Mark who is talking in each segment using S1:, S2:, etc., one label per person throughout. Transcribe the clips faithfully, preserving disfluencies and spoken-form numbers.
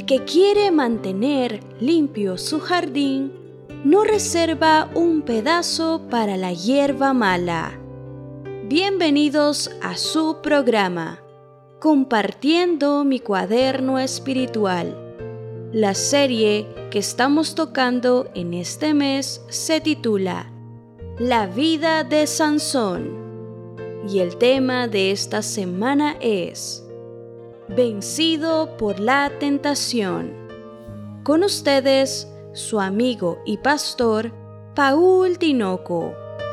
S1: El que quiere mantener limpio su jardín, no reserva un pedazo para la hierba mala. Bienvenidos a su programa, Compartiendo mi cuaderno espiritual. La serie que estamos tocando en este mes se titula La vida de Sansón. Y el tema de esta semana es Vencido por la tentación. Con ustedes, su amigo y pastor, Paul Tinoco.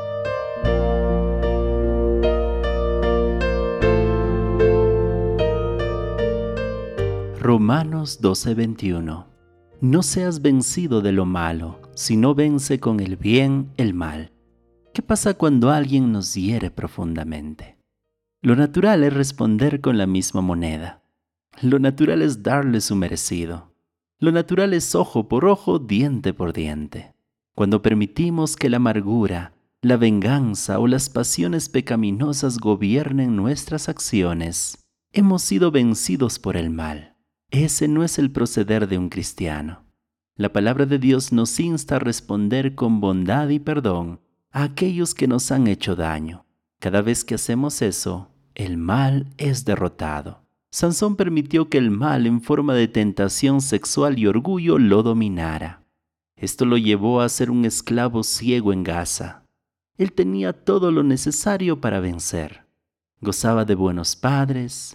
S2: Romanos doce veintiuno. No seas vencido de lo malo, sino vence con el bien el mal. ¿Qué pasa cuando alguien nos hiere profundamente? Lo natural es responder con la misma moneda. Lo natural es darle su merecido. Lo natural es ojo por ojo, diente por diente. Cuando permitimos que la amargura, la venganza o las pasiones pecaminosas gobiernen nuestras acciones, hemos sido vencidos por el mal. Ese no es el proceder de un cristiano. La palabra de Dios nos insta a responder con bondad y perdón a aquellos que nos han hecho daño. Cada vez que hacemos eso, el mal es derrotado. Sansón permitió que el mal en forma de tentación sexual y orgullo lo dominara. Esto lo llevó a ser un esclavo ciego en Gaza. Él tenía todo lo necesario para vencer. Gozaba de buenos padres,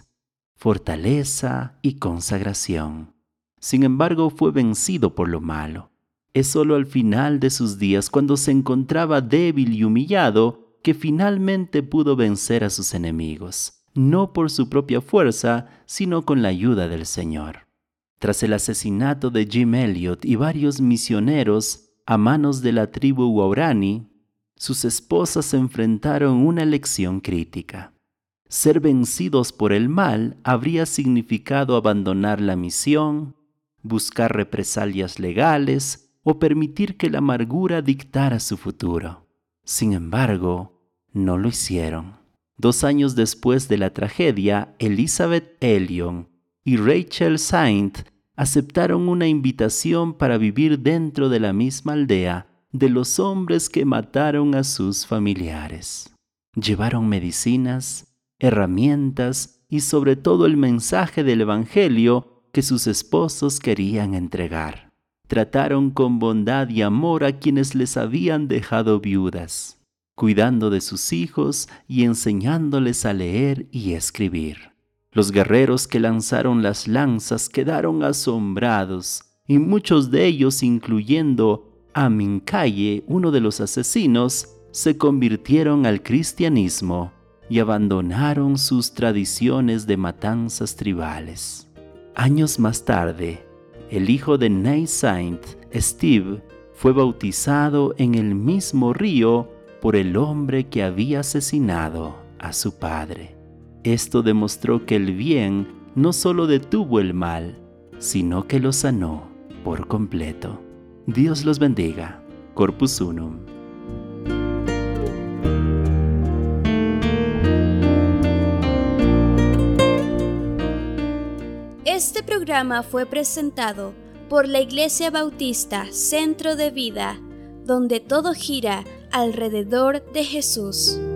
S2: fortaleza y consagración. Sin embargo, fue vencido por lo malo. Es solo al final de sus días, cuando se encontraba débil y humillado, que finalmente pudo vencer a sus enemigos, no por su propia fuerza, sino con la ayuda del Señor. Tras el asesinato de Jim Elliot y varios misioneros a manos de la tribu Waorani, sus esposas enfrentaron una elección crítica. Ser vencidos por el mal habría significado abandonar la misión, buscar represalias legales o permitir que la amargura dictara su futuro. Sin embargo, no lo hicieron. Dos años después de la tragedia, Elizabeth Elliot y Rachel Saint aceptaron una invitación para vivir dentro de la misma aldea de los hombres que mataron a sus familiares. Llevaron medicinas, herramientas y sobre todo el mensaje del Evangelio que sus esposos querían entregar. Trataron con bondad y amor a quienes les habían dejado viudas, cuidando de sus hijos y enseñándoles a leer y escribir. Los guerreros que lanzaron las lanzas quedaron asombrados, y muchos de ellos, incluyendo a Mincaye, uno de los asesinos, se convirtieron al cristianismo y abandonaron sus tradiciones de matanzas tribales. Años más tarde, el hijo de Nate Saint, Steve, fue bautizado en el mismo río por el hombre que había asesinado a su padre. Esto demostró que el bien no solo detuvo el mal, sino que lo sanó por completo. Dios los bendiga. Corpus Unum.
S1: Este programa fue presentado por la Iglesia Bautista Centro de Vida, donde todo gira alrededor de Jesús.